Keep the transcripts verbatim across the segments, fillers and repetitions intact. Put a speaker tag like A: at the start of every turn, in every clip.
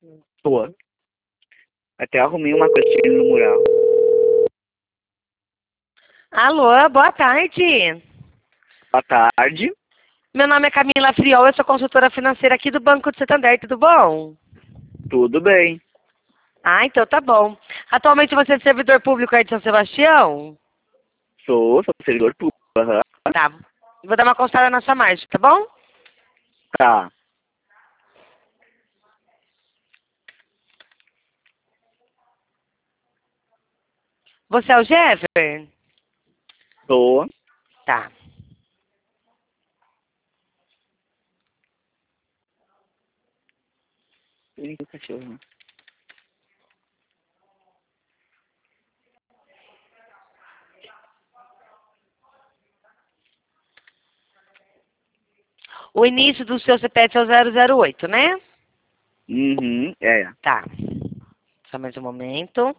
A: Tô. Até arrumei uma coisinha no mural.
B: Alô, boa tarde.
A: Boa tarde.
B: Meu nome é Camila Friol, eu sou consultora financeira aqui do Banco de Santander, tudo bom?
A: Tudo bem.
B: Ah, então tá bom. Atualmente você é servidor público aí de São Sebastião?
A: Sou, sou servidor público. Aham.
B: Tá. Vou dar uma consultada na sua marcha, tá bom?
A: Tá.
B: Você é o Jeffer?
A: Tô.
B: Tá.
A: Ih, o cachorro, né?
B: O início do seu C P F é o zero zero oito, né?
A: Uhum, é.
B: Tá. Só mais um momento.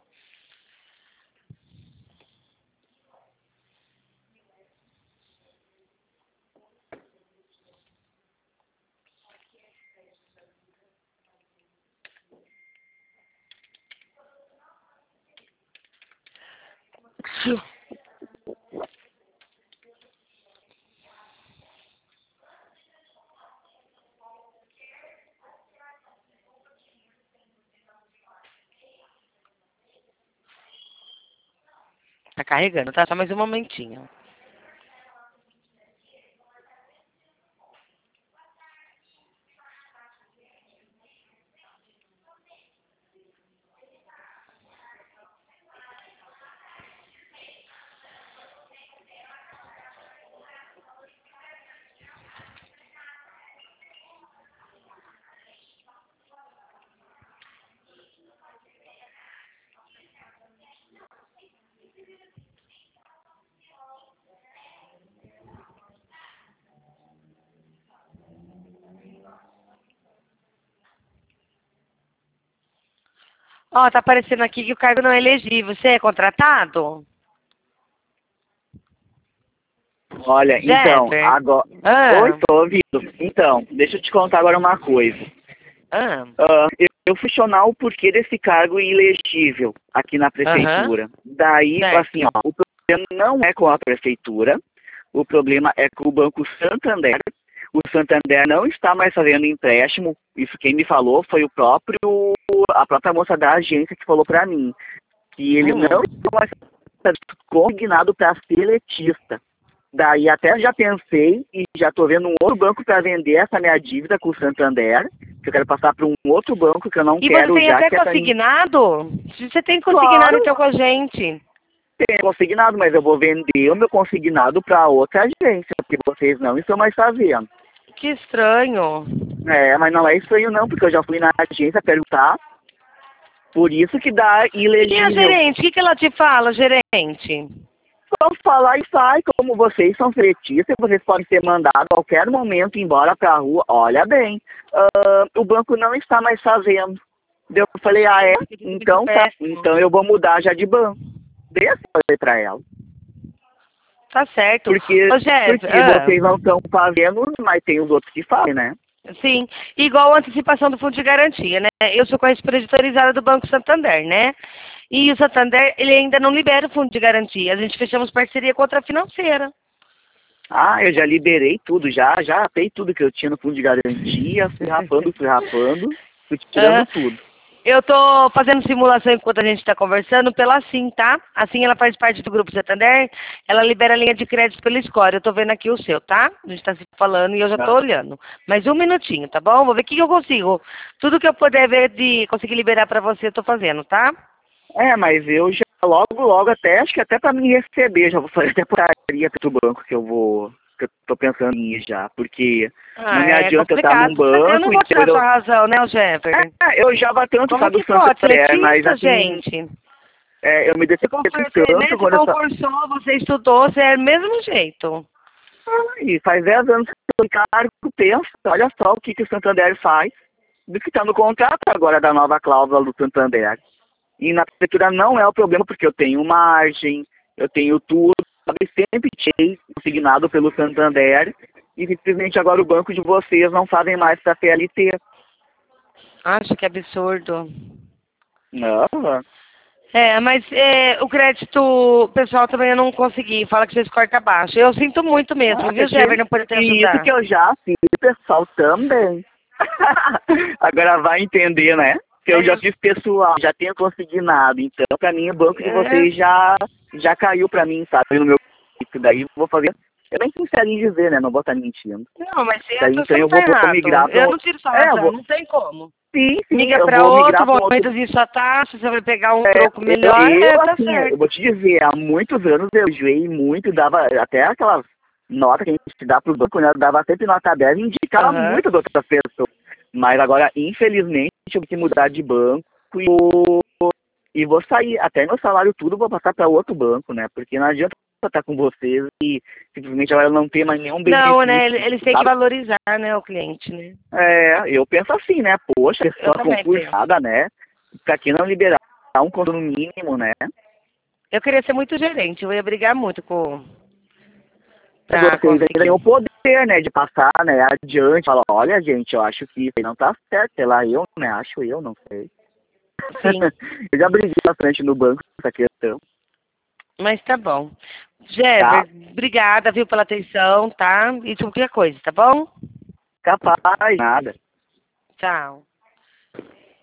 B: Tá carregando, tá? Só mais um momentinho. Ó, tá aparecendo aqui que o cargo não é elegível. Você é contratado?
A: Olha, então,
B: Jeffer?
A: agora... Oi,
B: Ah,
A: tô ouvindo. Então, deixa eu te contar agora uma coisa.
B: ah,
A: Ah, eu, eu fui questionar o porquê desse cargo ilegível aqui na
B: aham,
A: prefeitura. Daí, assim,
B: certo.
A: ó, o problema não é com a prefeitura, o problema é com o Banco Santander. O Santander não está mais fazendo empréstimo. Isso quem me falou foi o próprio, a própria moça da agência que falou para mim que ele não
B: Hum.
A: está mais consignado para ser letista. Daí até já pensei e já estou vendo um outro banco para vender essa minha dívida com o Santander, que eu quero passar para um outro banco que eu não
B: E você
A: quero
B: tem
A: já,
B: até
A: que é para mim.
B: consignado? Se você tem consignado,
A: Claro,
B: então, com a gente.
A: tem consignado, mas eu vou vender o meu consignado para outra agência, porque vocês não estão mais fazendo.
B: Que estranho.
A: É, mas não é estranho não, porque eu já fui na agência perguntar, por isso que dá
B: E a
A: ilegível.
B: gerente? O que, que ela te fala, gerente?
A: Vamos falar e sai, como vocês são fretistas, vocês podem ser mandados a qualquer momento embora para a rua. Olha bem, ah, o banco não está mais fazendo. Eu falei, ah é?
B: Nossa, que serviço
A: Então tá,
B: péssimo.
A: então eu vou mudar já de banco. Deixa eu falei para ela.
B: Tá certo.
A: Porque,
B: Ô, Jeff,
A: porque
B: ah,
A: vocês não estão fazendo, mas tem os outros que fazem, né?
B: sim, igual a antecipação do fundo de garantia, né? Eu sou corretora editorizada do Banco Santander, né? E o Santander, ele ainda não libera o fundo de garantia. A gente fechamos parceria com outra financeira.
A: Ah, eu já liberei tudo, já, já rapei tudo que eu tinha no fundo de garantia, fui rapando, fui rapando, fui tirando
B: Ah,
A: tudo.
B: eu tô fazendo simulação enquanto a gente está conversando pela Sim, tá? Assim ela faz parte do Grupo Santander, ela libera a linha de crédito pelo Score. Eu tô vendo aqui o seu, tá? A gente tá se falando e eu já tô
A: Ah,
B: olhando. Mais um minutinho, tá bom? Vou ver o que, que eu consigo. Tudo que eu puder ver de conseguir liberar pra você, eu tô fazendo, tá?
A: é, mas eu já logo, logo até, acho que até para me receber, já vou fazer até portaria para o banco que eu vou, que eu tô pensando em ir já, porque não
B: Ah,
A: me
B: é
A: adianta eu estar num
B: complicado. Eu não
A: banco e
B: vou tirar
A: depois eu...
B: sua razão, né, Jeffer?
A: É, eu já tanto,
B: Como
A: sabe, o
B: que pode?
A: Santander, mas
B: Letista,
A: assim,
B: gente.
A: é, eu me
B: Você,
A: decepciono
B: confer- você, né,
A: tanto
B: você
A: quando eu... sa-
B: concursou, você estudou, você é do mesmo jeito.
A: Ah, e faz dez anos que eu tô em cargo, pensa, olha só o que, que o Santander faz, do que está no contrato agora da nova cláusula do Santander. E na prefeitura não é o problema, porque eu tenho margem, eu tenho tudo, sabe? Sempre tinha consignado pelo Santander, e simplesmente agora o banco de vocês não fazem mais para a P L T.
B: Acho que absurdo.
A: Não.
B: É, mas é, o crédito pessoal também eu não consegui. Fala que vocês cortam abaixo. Eu sinto muito mesmo,
A: Ah,
B: viu, Jever, não poder te
A: isso
B: ajudar.
A: que eu já fiz, pessoal, também. Agora vai entender, né? Que eu
B: É,
A: já fiz pessoal, já tenho consignado. Então, pra mim, o banco de
B: é,
A: vocês já, já caiu pra mim, sabe? No meu. Daí eu vou fazer. É bem sincero em dizer, né? Não vou estar mentindo.
B: não, mas se
A: Daí
B: essa você
A: então
B: não
A: eu
B: tá
A: vou, vou
B: errado.
A: migrar para
B: Eu
A: um.
B: não tiro sua
A: É, eu
B: razão,
A: vou.
B: não tem como.
A: Sim, sim,
B: Miga
A: eu
B: pra
A: vou
B: outro,
A: migrar para
B: vou
A: um outro.
B: reduzir sua taxa, você vai pegar um
A: É,
B: troco
A: eu,
B: melhor, é,
A: eu,
B: tá
A: assim, eu
B: certo.
A: vou te dizer, há muitos anos eu enjoei muito, dava até aquelas notas que a gente dá pro banco, né? Eu dava sempre nota dez e indicava
B: Aham.
A: muito de outras pessoas. Mas agora, infelizmente, eu vou ter que mudar de banco e vou, e vou sair. Até meu salário tudo vou passar para outro banco, né? Porque não adianta eu estar com vocês e simplesmente agora eu não ter mais nenhum
B: Não, né?
A: benefício,
B: ele- Eles têm que
A: sabe?
B: valorizar, né, o cliente, né?
A: É, eu penso assim, né? Poxa,
B: Eu
A: pessoa
B: também penso.
A: concursada, né? Pra que não liberar um consumo mínimo, né?
B: Eu queria ser muito gerente, eu ia brigar muito com pra
A: Vocês ainda têm
B: conseguir.
A: o poder, né, de passar, né, adiante. Falar, olha, gente, eu acho que isso aí não tá certo. Sei lá, eu, né, acho eu, não sei.
B: Sim,
A: Eu já briguei bastante no banco com essa questão.
B: mas tá bom.
A: Tá?
B: Jever, obrigada, viu, pela atenção, tá? E qualquer coisa, tá bom?
A: Capaz, nada.
B: Tchau.